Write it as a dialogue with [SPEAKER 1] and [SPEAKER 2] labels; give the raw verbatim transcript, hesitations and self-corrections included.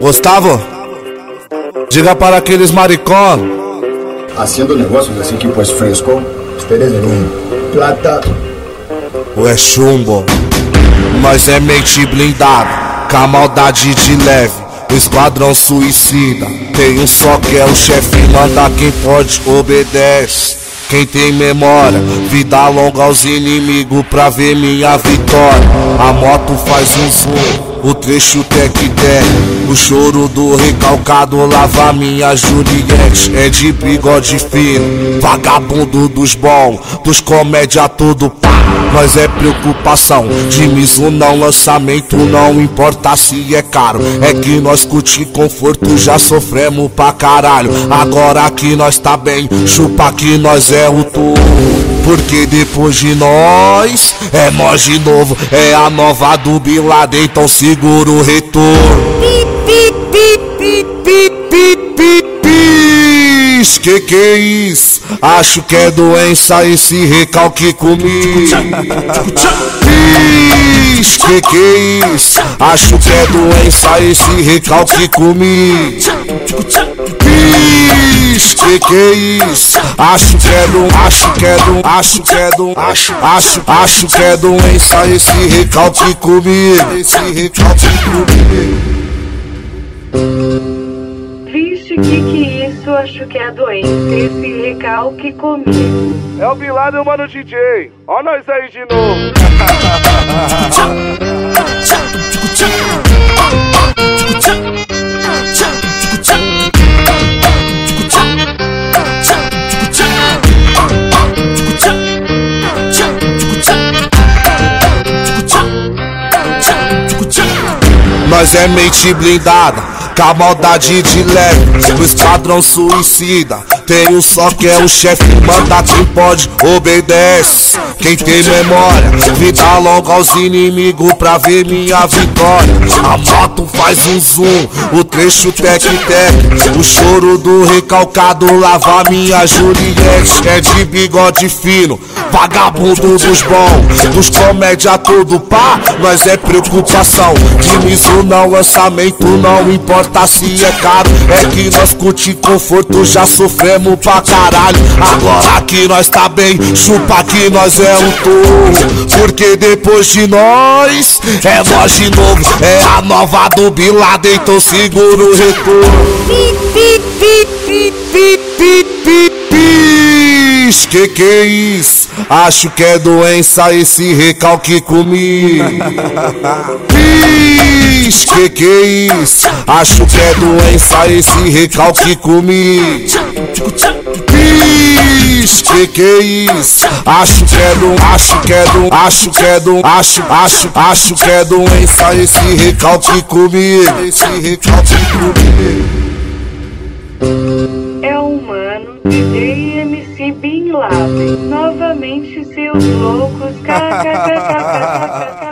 [SPEAKER 1] Gustavo, diga para aqueles maricón.
[SPEAKER 2] Haciendo negocios así que pues fresco, ustedes en un plata.
[SPEAKER 1] Ou é chumbo, nós é mente blindada, com a maldade de leve, o esquadrão suicida. Tem um só que é o chefe, manda quem pode, obedece. Quem tem memória, vida longa aos inimigos pra ver minha vitória. A moto faz um zoom, o trecho tec-tec, o choro do recalcado lava minha Juliette. É de bigode fino, vagabundo dos bons, dos comédia tudo pá. Nós é preocupação, de miso não, lançamento não importa se é caro. É que nós curti conforto, já sofremos pra caralho. Agora que nós tá bem, chupa que nós é o touro. Porque depois de nós, é nós de novo. É a nova do Bin Laden, então segura o retorno. Que que é isso? Acho que é doença esse recalque comigo. Pish, que que é isso? Acho que é doença esse recalque comigo. Pish, que que é isso? Acho que é do, acho que é do, acho que é do, acho, acho, acho que é doença esse recalque comigo. Esse recalque comigo.
[SPEAKER 3] Vixe, que que é isso? Acho que é a doença, esse recalque comigo.
[SPEAKER 4] É o Bin Laden, mano, D J. Ó nós aí de novo.
[SPEAKER 1] Nós é mente blindada, com a maldade de leve, o esquadrão suicida. Tem um só que é o chefe, manda quem pode, obedece. Quem tem memória, vida longa aos inimigos pra ver minha vitória. A moto faz um zoom, o trecho tec-tec, o choro do recalcado lava minha Juliette. É de bigode fino, vagabundo dos bons, dos comédia tudo pá. Nós é preocupação, de miso não, lançamento não importa se é caro. É que nós curti conforto, já sofremos pra caralho. Agora que nós tá bem, chupa que nós é o touro. Porque depois de nós, é nós de novo. É a nova do Bin Laden, então segura o retorno. Que que é isso? Acho que é doença esse recalque comigo. Pish, que que é isso? Acho que é doença esse recalque comigo. Pish, que que é isso? Acho que é do, acho que é do, acho que é do, acho, acho, acho que é doença esse recalque comigo. Esse recalque comigo.
[SPEAKER 3] É humano, D J M C Bin Laden, novamente seus loucos, kkkkkk.